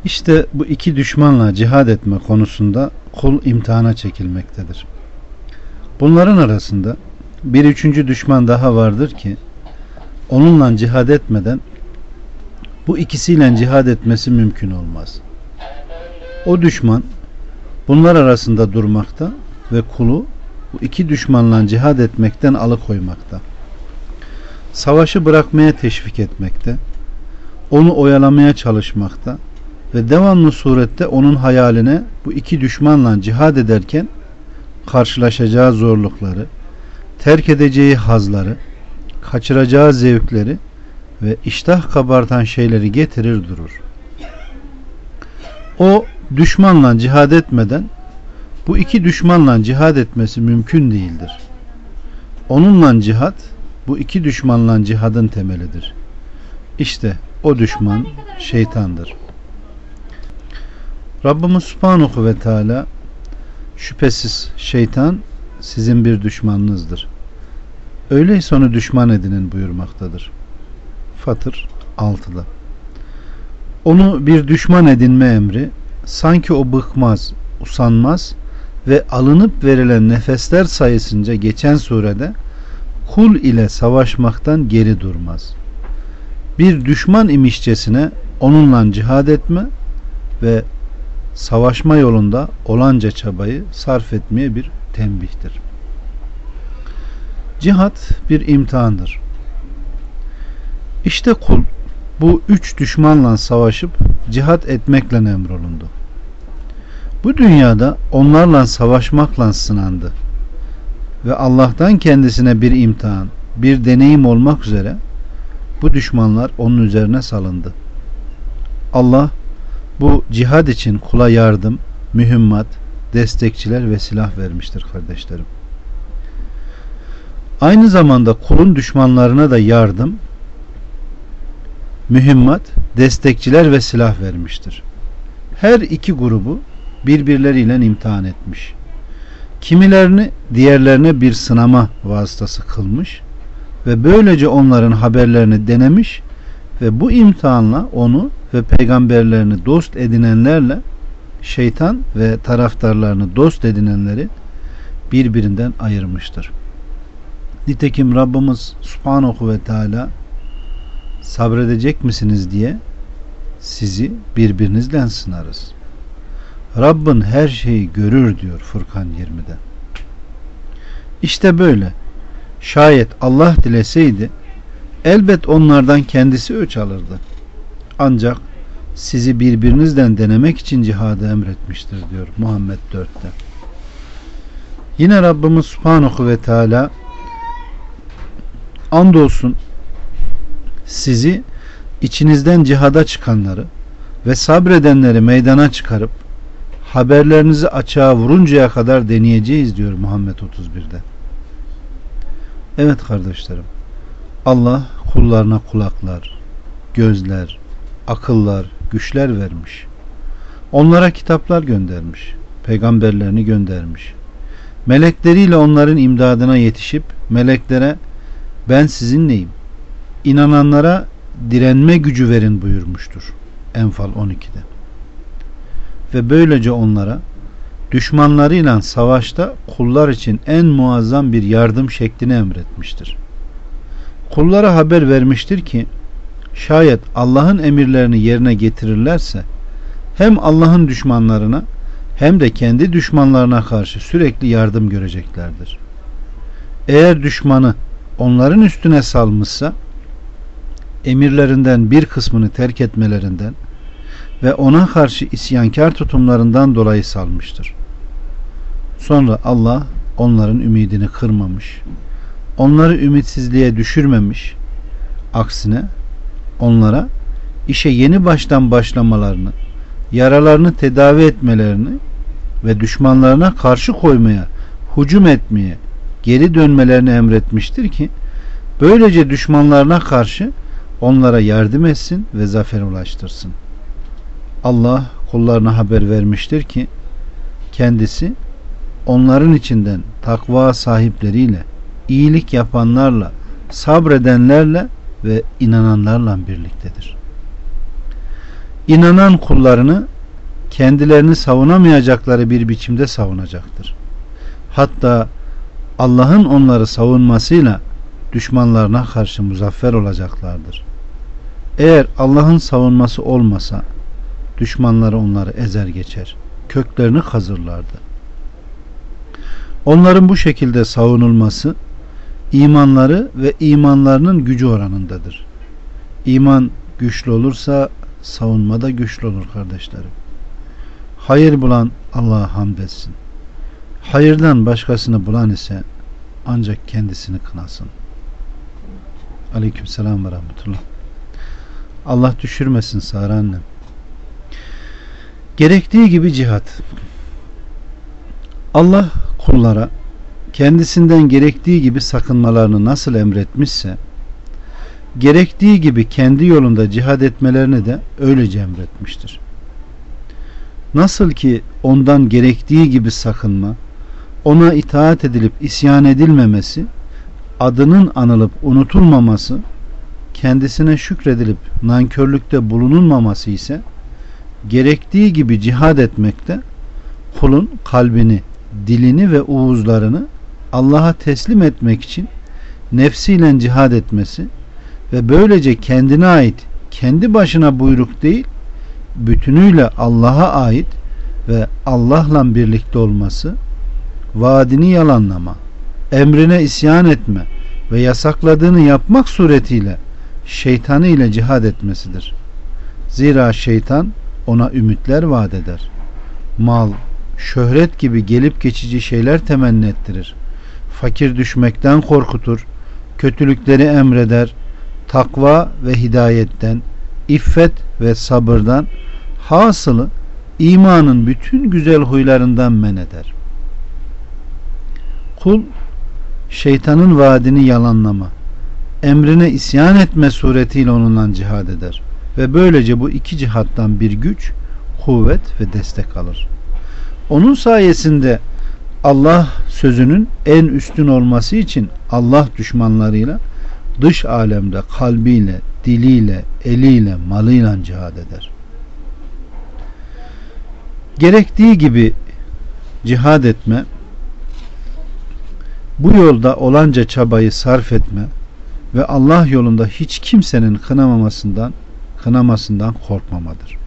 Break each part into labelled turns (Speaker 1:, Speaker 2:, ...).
Speaker 1: İşte bu iki düşmanla cihad etme konusunda kul imtihana çekilmektedir. Bunların arasında bir üçüncü düşman daha vardır ki onunla cihad etmeden bu ikisiyle cihad etmesi mümkün olmaz. O düşman bunlar arasında durmakta ve kulu bu iki düşmanla cihad etmekten alıkoymakta. Savaşı bırakmaya teşvik etmekte, onu oyalamaya çalışmakta ve devamlı surette onun hayaline bu iki düşmanla cihad ederken karşılaşacağı zorlukları, terk edeceği hazları, kaçıracağı zevkleri ve iştah kabartan şeyleri getirir durur. O düşmanla cihad etmeden bu iki düşmanla cihad etmesi mümkün değildir. Onunla cihad bu iki düşmanla cihadın temelidir. İşte o düşman şeytandır. Rabbimiz Subhanahu ve Teala şüphesiz şeytan sizin bir düşmanınızdır. Öyleyse onu düşman edinin buyurmaktadır. Fatır 6'da. Onu bir düşman edinme emri sanki o bıkmaz, usanmaz ve alınıp verilen nefesler sayısınca geçen surede kul ile savaşmaktan geri durmaz. Bir düşman imişçesine onunla cihad etme ve savaşma yolunda olanca çabayı sarf etmeye bir tembihtir. Cihat bir imtihandır. İşte kul bu üç düşmanla savaşıp cihat etmekle emrolundu. Bu dünyada onlarla savaşmakla sınandı ve Allah'tan kendisine bir imtihan, bir deneyim olmak üzere bu düşmanlar onun üzerine salındı. Allah bu cihad için kula yardım, mühimmat, destekçiler ve silah vermiştir kardeşlerim. Aynı zamanda kulun düşmanlarına da yardım, mühimmat, destekçiler ve silah vermiştir. Her iki grubu birbirleriyle imtihan etmiş. Kimilerini diğerlerine bir sınama vasıtası kılmış ve böylece onların haberlerini denemiş ve bu imtihanla onu ve peygamberlerini dost edinenlerle şeytan ve taraftarlarını dost edinenleri birbirinden ayırmıştır. Nitekim Rabbimiz Subhanahu ve Teala sabredecek misiniz diye sizi birbirinizle sınarız. Rabbin her şeyi görür diyor Furkan 20'de. İşte böyle. Şayet Allah dileseydi elbet onlardan kendisi öç alırdı. Ancak sizi birbirinizden denemek için cihadı emretmiştir diyor Muhammed 4'te. Yine Rabbimiz Subhanahu ve Teala andolsun sizi içinizden cihada çıkanları ve sabredenleri meydana çıkarıp haberlerinizi açığa vuruncaya kadar deneyeceğiz diyor Muhammed 31'de. Evet kardeşlerim, Allah kullarına kulaklar, gözler, akıllar, güçler vermiş. Onlara kitaplar göndermiş, peygamberlerini göndermiş. Melekleriyle onların imdadına yetişip meleklere ben sizinleyim, İnananlara direnme gücü verin buyurmuştur. Enfal 12'de. Ve böylece onlara düşmanlarıyla savaşta kullar için en muazzam bir yardım şeklini emretmiştir. Kullara haber vermiştir ki şayet Allah'ın emirlerini yerine getirirlerse hem Allah'ın düşmanlarına hem de kendi düşmanlarına karşı sürekli yardım göreceklerdir. Eğer düşmanı onların üstüne salmışsa emirlerinden bir kısmını terk etmelerinden ve ona karşı isyankar tutumlarından dolayı salmıştır. Sonra Allah onların ümidini kırmamış, onları ümitsizliğe düşürmemiş, aksine onlara işe yeni baştan başlamalarını, yaralarını tedavi etmelerini ve düşmanlarına karşı koymaya, hücum etmeye, geri dönmelerini emretmiştir ki böylece düşmanlarına karşı onlara yardım etsin ve zafer ulaştırsın. Allah kullarına haber vermiştir ki kendisi onların içinden takva sahipleriyle, iyilik yapanlarla, sabredenlerle ve inananlarla birliktedir. inanan kullarını kendilerini savunamayacakları bir biçimde savunacaktır. Hatta Allah'ın onları savunmasıyla düşmanlarına karşı muzaffer olacaklardır. Eğer Allah'ın savunması olmasa düşmanları onları ezer geçer, köklerini kazırlardı. Onların bu şekilde savunulması imanları ve imanlarının gücü oranındadır. İman güçlü olursa savunma da güçlü olur kardeşlerim. Hayır bulan Allah'a hamd etsin. Hayırdan başkasını bulan ise ancak kendisini kınasın. Aleykümselam ve rahmetullah. Allah düşürmesin Sara annem. Gerektiği gibi cihat. Allah kullara kendisinden gerektiği gibi sakınmalarını nasıl emretmişse, gerektiği gibi kendi yolunda cihad etmelerini de öylece emretmiştir. Nasıl ki ondan gerektiği gibi sakınma, ona itaat edilip isyan edilmemesi, adının anılıp unutulmaması, kendisine şükredilip nankörlükte bulunulmaması ise, gerektiği gibi cihad etmekte, kulun kalbini, dilini ve uğuzlarını Allah'a teslim etmek için nefsiyle cihad etmesi ve böylece kendine ait, kendi başına buyruk değil, bütünüyle Allah'a ait ve Allah'la birlikte olması, vaadini yalanlama, emrine isyan etme ve yasakladığını yapmak suretiyle şeytanı ile cihad etmesidir. Zira şeytan ona ümitler vaat eder. Mal, şöhret gibi gelip geçici şeyler temenni ettirir. Fakir düşmekten korkutur, kötülükleri emreder, takva ve hidayetten, iffet ve sabırdan, hasılı imanın bütün güzel huylarından men eder. Kul şeytanın vaadini yalanlama, emrine isyan etme suretiyle onunla cihad eder ve böylece bu iki cihattan bir güç, kuvvet ve destek alır. Onun sayesinde Allah sözünün en üstün olması için Allah düşmanlarıyla dış alemde kalbiyle, diliyle, eliyle, malıyla cihad eder. Gerektiği gibi cihad etme, bu yolda olanca çabayı sarf etme ve Allah yolunda hiç kimsenin kınamasından korkmamadır.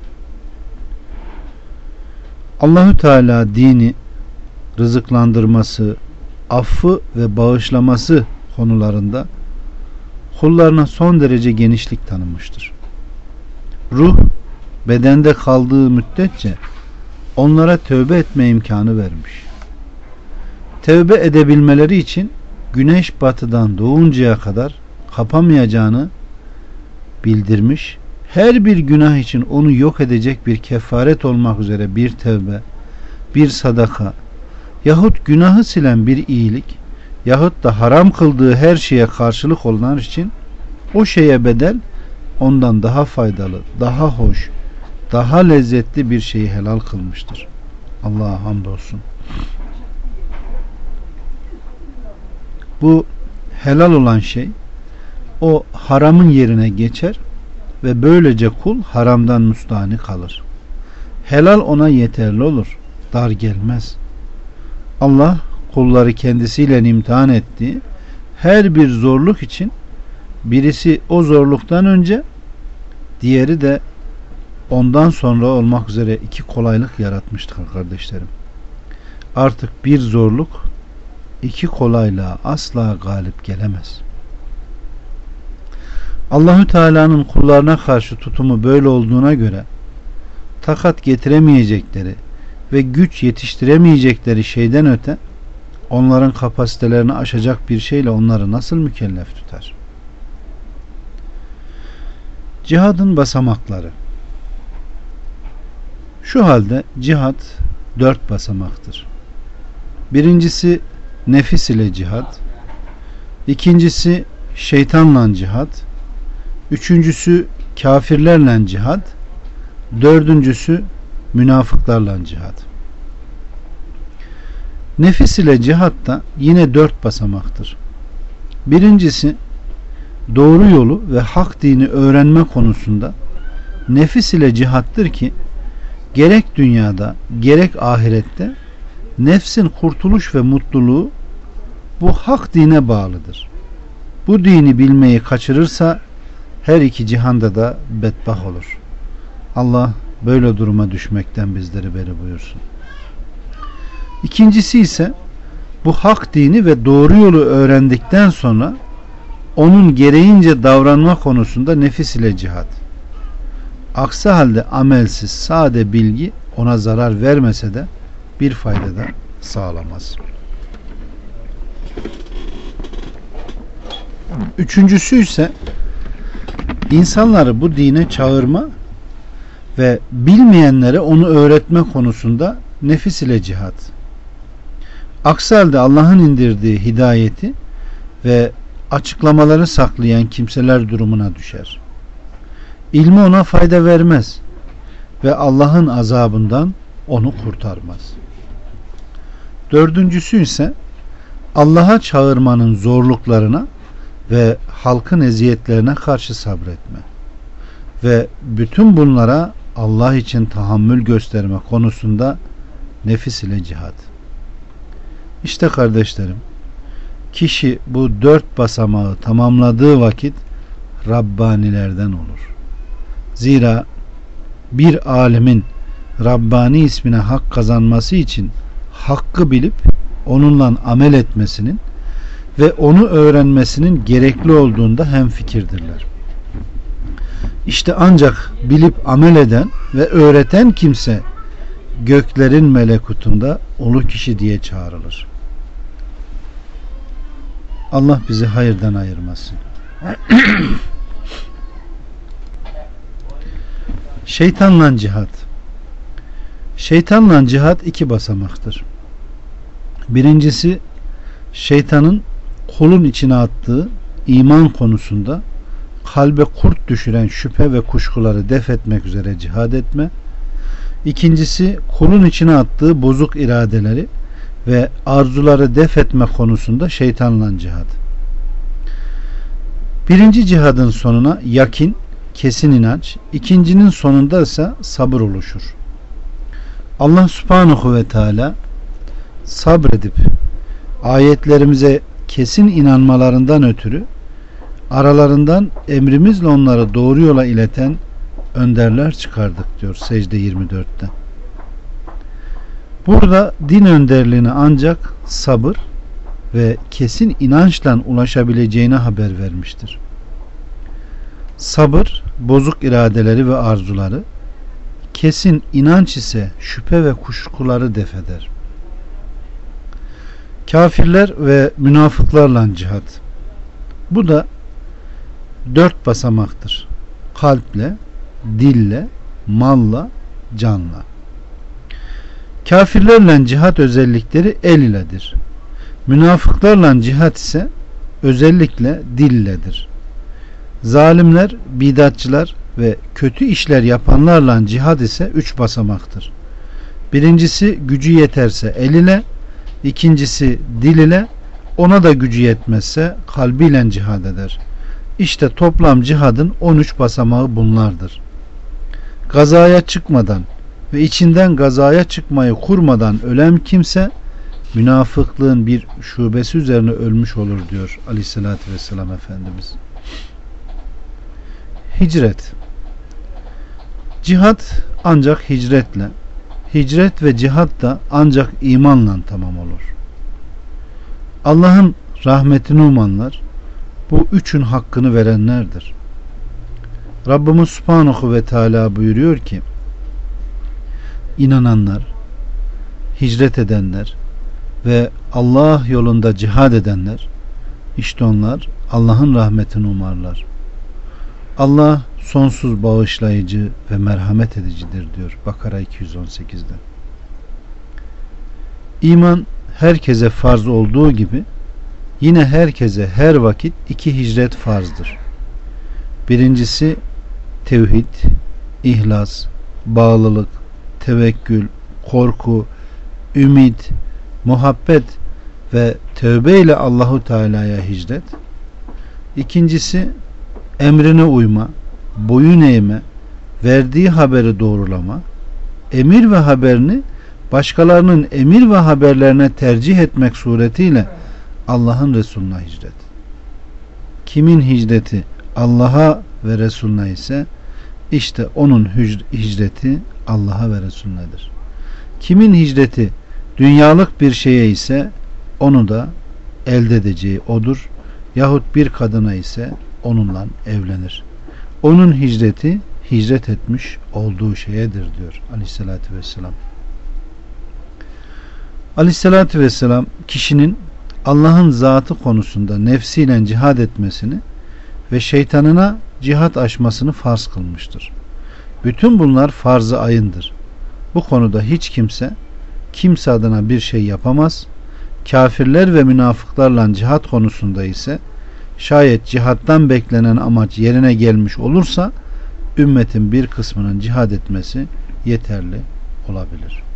Speaker 1: Allahü Teala dini, rızıklandırması, affı ve bağışlaması konularında kullarına son derece genişlik tanımıştır. Ruh bedende kaldığı müddetçe onlara tövbe etme imkanı vermiş. Tövbe edebilmeleri için güneş batıdan doğuncaya kadar kapamayacağını bildirmiş. Her bir günah için onu yok edecek bir kefaret olmak üzere bir tövbe, bir sadaka yahut günahı silen bir iyilik yahut da haram kıldığı her şeye karşılık olanlar için o şeye bedel ondan daha faydalı, daha hoş, daha lezzetli bir şeyi helal kılmıştır. Allah'a hamdolsun. Bu helal olan şey o haramın yerine geçer ve böylece kul haramdan müstahni kalır. Helal ona yeterli olur, dar gelmez. Allah kulları kendisiyle imtihan ettiği her bir zorluk için birisi o zorluktan önce, diğeri de ondan sonra olmak üzere iki kolaylık yaratmıştır kardeşlerim. Artık bir zorluk iki kolaylığa asla galip gelemez. Allahü Teala'nın kullarına karşı tutumu böyle olduğuna göre takat getiremeyecekleri ve güç yetiştiremeyecekleri şeyden öte onların kapasitelerini aşacak bir şeyle onları nasıl mükellef tutar? Cihadın basamakları. Şu halde cihad 4 basamaktır. Birincisi nefis ile cihad, ikincisi şeytanla cihad, üçüncüsü kafirlerle cihad, dördüncüsü münafıklarla cihad. Nefis ile cihad da yine 4 basamaktır. Birincisi doğru yolu ve hak dini öğrenme konusunda nefis ile cihattır ki gerek dünyada gerek ahirette nefsin kurtuluş ve mutluluğu bu hak dine bağlıdır. Bu dini bilmeyi kaçırırsa her iki cihanda da bedbah olur. Allah böyle duruma düşmekten bizleri beri buyursun. İkincisi ise bu hak dini ve doğru yolu öğrendikten sonra onun gereğince davranma konusunda nefis ile cihat. Aksi halde amelsiz sade bilgi ona zarar vermese de bir fayda da sağlamaz. Üçüncüsü ise insanları bu dine çağırma ve bilmeyenlere onu öğretme konusunda nefis ile cihat. Aksi halde Allah'ın indirdiği hidayeti ve açıklamaları saklayan kimseler durumuna düşer. İlmi ona fayda vermez ve Allah'ın azabından onu kurtarmaz. Dördüncüsü ise Allah'a çağırmanın zorluklarına ve halkın eziyetlerine karşı sabretme ve bütün bunlara Allah için tahammül gösterme konusunda nefis ile cihat. İşte kardeşlerim, kişi bu 4 basamağı tamamladığı vakit Rabbanilerden olur. Zira bir alimin Rabbani ismine hak kazanması için hakkı bilip onunla amel etmesinin ve onu öğrenmesinin gerekli olduğunda hemfikirdirler. İşte ancak bilip amel eden ve öğreten kimse göklerin melekutunda ulu kişi diye çağrılır. Allah bizi hayırdan ayırmasın. Şeytanla cihat. Şeytanla cihat 2 basamaktır. Birincisi, şeytanın kulun içine attığı iman konusunda kalbe kurt düşüren şüphe ve kuşkuları def etmek üzere cihad etme. İkincisi, kulun içine attığı bozuk iradeleri ve arzuları def etme konusunda şeytanla cihad. Birinci cihadın sonuna yakin, kesin inanç, ikincinin sonunda ise sabır oluşur. Allah subhanahu ve teala sabredip ayetlerimize kesin inanmalarından ötürü aralarından emrimizle onları doğru yola ileten önderler çıkardık diyor Secde 24'te. Burada din önderliğine ancak sabır ve kesin inançla ulaşabileceğine haber vermiştir. Sabır bozuk iradeleri ve arzuları, kesin inanç ise şüphe ve kuşkuları def eder. Kafirler ve münafıklarla cihat. Bu da 4 basamaktır. Kalple, dille, malla, canla. Kafirlerle cihat özellikleri el iledir. Münafıklarla cihat ise özellikle dil iledir. Zalimler, bidatçılar ve kötü işler yapanlarla cihad ise 3 basamaktır. Birincisi gücü yeterse el ile, ikincisi dil ile, ona da gücü yetmezse kalbiyle cihad eder. İşte toplam cihadın 13 basamağı bunlardır. Gazaya çıkmadan ve içinden gazaya çıkmayı kurmadan ölen kimse münafıklığın bir şubesi üzerine ölmüş olur diyor Aleyhisselatü Vesselam Efendimiz. Hicret. Cihat ancak hicretle, hicret ve cihat da ancak imanla tamam olur. Allah'ın rahmetini umanlar bu üçün hakkını verenlerdir. Rabbimiz Subhanahu ve Teala buyuruyor ki, inananlar, hicret edenler ve Allah yolunda cihad edenler, işte onlar Allah'ın rahmetini umarlar. Allah sonsuz bağışlayıcı ve merhamet edicidir diyor Bakara 218'de. İman herkese farz olduğu gibi yine herkese her vakit 2 hicret farzdır. Birincisi tevhid, ihlas, bağlılık, tevekkül, korku, ümit, muhabbet ve tövbe ile Allahu Teala'ya hicret. İkincisi emrine uyma, boyun eğme, verdiği haberi doğrulama, emir ve haberini başkalarının emir ve haberlerine tercih etmek suretiyle Allah'ın Resulüne hicret. Kimin hicreti Allah'a ve Resulüne ise işte onun hicreti Allah'a ve Resulünedir. Kimin hicreti dünyalık bir şeye ise onu da elde edeceği odur. Yahut bir kadına ise onunla evlenir. Onun hicreti hicret etmiş olduğu şeyedir diyor Aleyhisselatü Vesselam. Aleyhisselatü Vesselam kişinin Allah'ın zatı konusunda nefsiyle cihad etmesini ve şeytanına cihat aşmasını farz kılmıştır. Bütün bunlar farz-ı ayındır. Bu konuda hiç kimse adına bir şey yapamaz. Kafirler ve münafıklarla cihat konusunda ise şayet cihattan beklenen amaç yerine gelmiş olursa ümmetin bir kısmının cihad etmesi yeterli olabilir.